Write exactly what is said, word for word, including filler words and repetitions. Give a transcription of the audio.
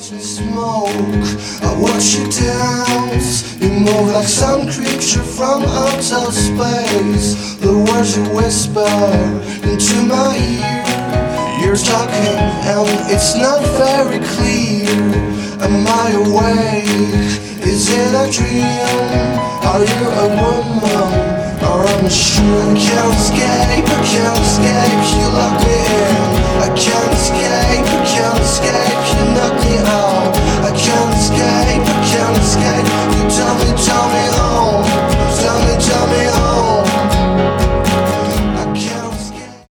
makes me smoke. I watch you dance. You move like some creature from outer space. The words you whisper into my ear. You're talking and it's not very clear. Am I awake? Is it a dream? Are you a woman or a machine? I can't escape, I can't escape. You lock me